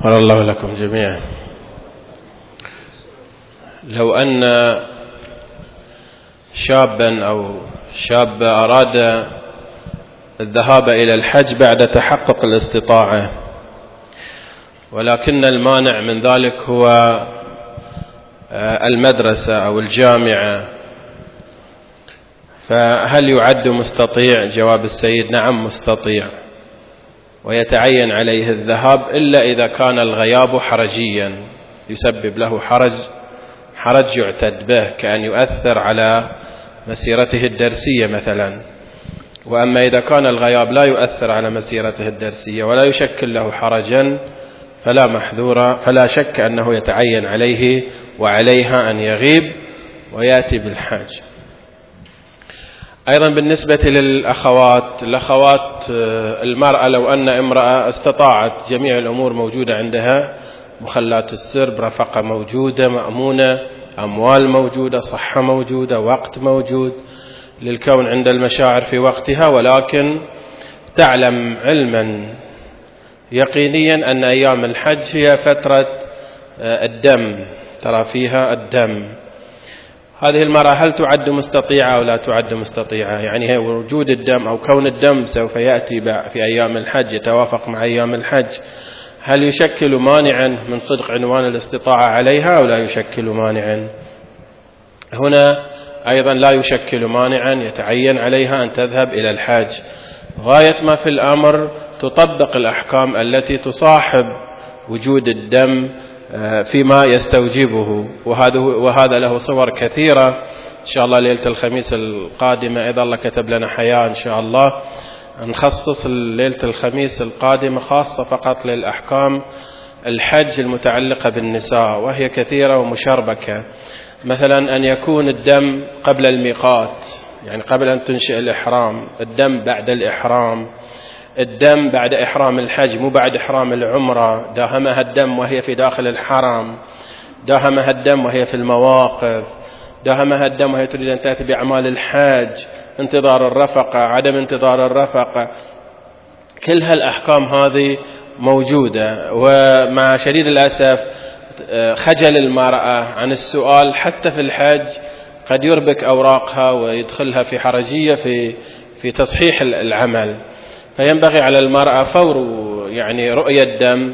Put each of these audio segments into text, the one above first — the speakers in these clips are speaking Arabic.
غفر الله لكم جميعا. لو أن شابا أو شابة أراد الذهاب إلى الحج بعد تحقق الاستطاعة، ولكن المانع من ذلك هو المدرسة أو الجامعة، فهل يعد مستطيع؟ جواب السيد: نعم مستطيع، ويتعين عليه الذهاب إلا إذا كان الغياب حرجيا يسبب له حرج يعتد به، كأن يؤثر على مسيرته الدرسية مثلا. وأما إذا كان الغياب لا يؤثر على مسيرته الدرسية ولا يشكل له حرجا فلا محذور، فلا شك أنه يتعين عليه وعليها أن يغيب ويأتي بالحج. أيضا بالنسبة للأخوات، المرأة لو أن امرأة استطاعت، جميع الأمور موجودة عندها، مخلات السرب، رفقة موجودة مأمونة، أموال موجودة، صحة موجودة، وقت موجود للكون عند المشاعر في وقتها، ولكن تعلم علما يقينيا أن أيام الحج هي فترة الدم، ترى فيها الدم. هذه المرأة هل تعد مستطيعة أو لا تعد مستطيعة؟ يعني هي وجود الدم أو كون الدم سوف يأتي في أيام الحج يتوافق مع أيام الحج، هل يشكل مانعا من صدق عنوان الاستطاعة عليها أو لا يشكل مانعا؟ هنا أيضا لا يشكل مانعا، يتعين عليها أن تذهب إلى الحج. غاية ما في الأمر تطبق الأحكام التي تصاحب وجود الدم فيما يستوجبه، وهذا له صور كثيرة. إن شاء الله ليلة الخميس القادمة إذا الله كتب لنا حياة إن شاء الله نخصص ليلة الخميس القادمة خاصة فقط للأحكام الحج المتعلقة بالنساء، وهي كثيرة ومشربكة. مثلا أن يكون الدم قبل الميقات، يعني قبل أن تنشئ الإحرام، الدم بعد الإحرام، الدم بعد إحرام الحج مو بعد إحرام العمرة، داهمها الدم وهي في داخل الحرم، داهمها الدم وهي في المواقف، داهمها الدم وهي تريد أن تأتي بأعمال الحج، انتظار الرفقة، عدم انتظار الرفقة، كل هالأحكام هذه موجودة. ومع شديد الأسف خجل المرأة عن السؤال حتى في الحج قد يربك أوراقها ويدخلها في حرجية في تصحيح العمل. فينبغي على المرأة فور يعني رؤية الدم،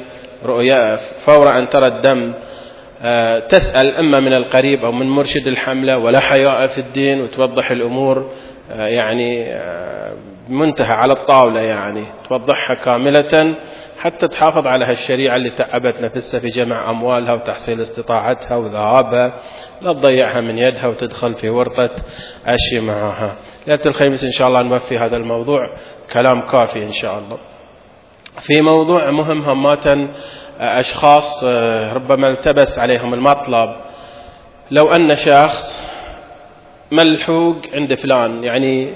فور أن ترى الدم تسأل إما من القريب أو من مرشد الحملة، ولا حياء في الدين، وتوضح الأمور يعني منتهى على الطاولة، يعني توضحها كاملة حتى تحافظ على هالشريعة اللي تعبت نفسها في جمع أموالها وتحصيل استطاعتها وذهابها، لا تضيعها من يدها وتدخل في ورطة أشي معها. ليلة الخميس إن شاء الله نوفي هذا الموضوع كلام كافي إن شاء الله. في موضوع مهم هماتا، أشخاص ربما التبس عليهم المطلب، لو أن شخص ملحوق عند فلان، يعني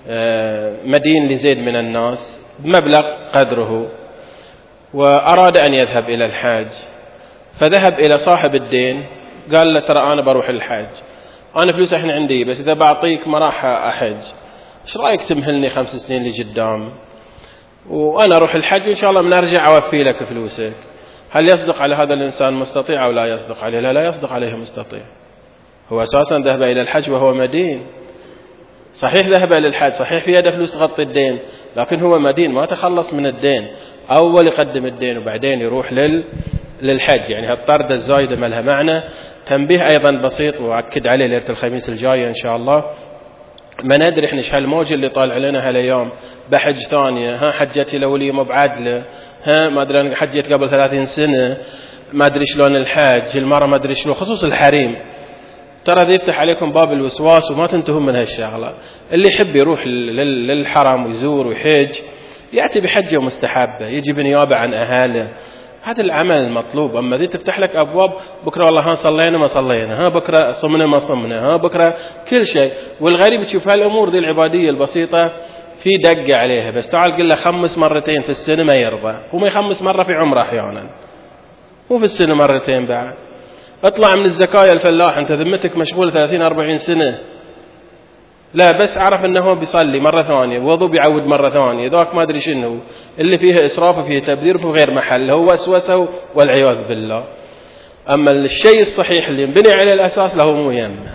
مدين لزيد من الناس بمبلغ قدره، وأراد أن يذهب إلى الحج، فذهب إلى صاحب الدين قال له: ترى أنا بروح الحج، أنا فلوس الحين عندي، بس إذا بعطيك ما راح أحج، إيش رأيك تمهلني 5 سنين لقدام وأنا أروح الحج وإن شاء الله من أرجع أوفي لك فلوسك؟ هل يصدق على هذا الإنسان مستطيع أو لا يصدق عليه؟ لا يصدق عليه مستطيع. هو أساسا ذهب إلى الحج وهو مدين، صحيح ذهب إلى الحج، صحيح في يده فلوس تغطي الدين، لكن هو مدين ما تخلص من الدين، أول يقدم الدين وبعدين يروح للحج. يعني هالطردة الزايدة ما لها معنى. تنبيه أيضا بسيط وأكد عليه ليلة الخميس الجاية إن شاء الله، ما ندري إحنا إيش هالموج اللي طالع لنا هالأيام بحج ثانية، حجتي الأولية مو بعدله، ما أدري أنا حجيت قبل 30 سنة، ما أدري شلون الحج، المرة ما أدري شلون، خصوص الحريم، ترى ذي يفتح عليكم باب الوسواس وما تنتهون من هالشغلة. اللي يحب يروح للحرم ويزور ويحج يأتي بحجة مستحبة، يجي بنيابة عن أهاله، هذا العمل المطلوب. أما ذي تفتح لك أبواب بكرة والله صلينا ما صلينا، بكرة صمنا ما صمنا، بكرة كل شيء. والغريب تشوف هالأمور ذي العبادية البسيطة في دقة عليها، بس تعال قل له 5 مرتين في السنة ما يرضى، هو ما يخمس مرة في عمره أحيانا، مو في السنة مرتين بعد. اطلع من الزكايا الفلاح، أنت ذمتك مشغولة 30-40 سنة، لا بس عرف أنه بيصلي مرة ثانية وضو بيعود مرة ثانية، ذاك ما أدري شنو اللي فيه إسراف وفيه تبذير في غير محل، هو وسوسه والعياذ بالله. أما الشيء الصحيح اللي ينبني على الأساس له مو يمه.